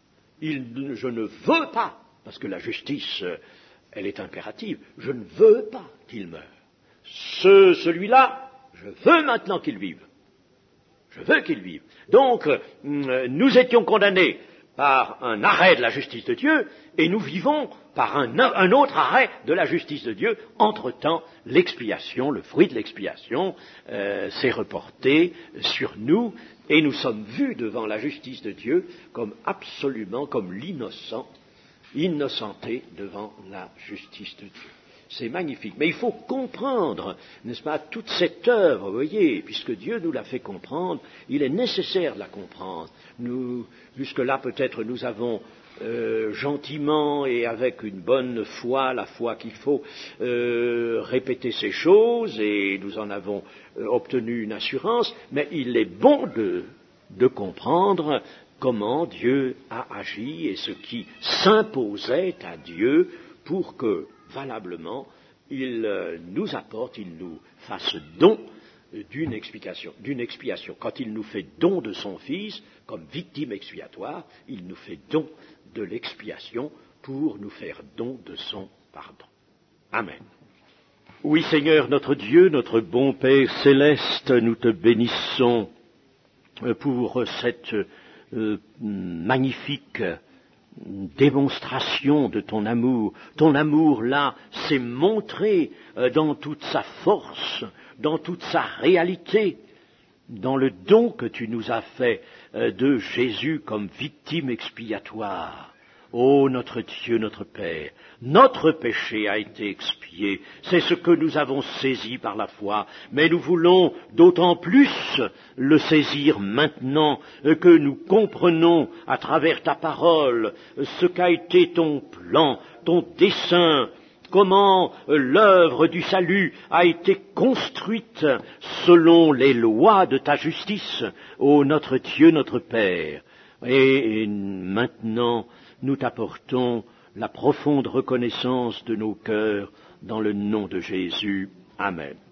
il, je ne veux pas, parce que la justice, elle est impérative, je ne veux pas qu'il meure. Ce, celui-là, je veux maintenant qu'il vive. Je veux qu'il vive. Donc, nous étions condamnés par un arrêt de la justice de Dieu, et nous vivons par un, un autre arrêt de la justice de Dieu. Entre-temps, l'expiation, le fruit de l'expiation, euh, s'est reporté sur nous, et nous sommes vus devant la justice de Dieu comme absolument, comme l'innocent, innocenté devant la justice de Dieu. C'est magnifique. Mais il faut comprendre, n'est-ce pas, toute cette œuvre, vous voyez, puisque Dieu nous l'a fait comprendre, il est nécessaire de la comprendre. Nous, jusque-là, peut-être, nous avons euh, gentiment et avec une bonne foi, la foi qu'il faut, euh, répéter ces choses, et nous en avons euh, obtenu une assurance, mais il est bon de, de comprendre comment Dieu a agi et ce qui s'imposait à Dieu pour que, valablement, il euh, nous apporte, il nous fasse don d'une explication, d'une expiation. Quand il nous fait don de son Fils, comme victime expiatoire, il nous fait don de l'expiation pour nous faire don de son pardon. Amen. Oui, Seigneur, notre Dieu, notre bon Père céleste, nous te bénissons pour cette euh, magnifique démonstration de ton amour. Ton amour, là, s'est montré euh, dans toute sa force, dans toute sa réalité, dans le don que tu nous as fait euh, de Jésus comme victime expiatoire. Ô notre Dieu, notre Père, notre péché a été expié, c'est ce que nous avons saisi par la foi, mais nous voulons d'autant plus le saisir maintenant que nous comprenons à travers ta parole ce qu'a été ton plan, ton dessein, comment l'œuvre du salut a été construite selon les lois de ta justice, ô notre Dieu, notre Père. Et maintenant, nous t'apportons la profonde reconnaissance de nos cœurs dans le nom de Jésus. Amen.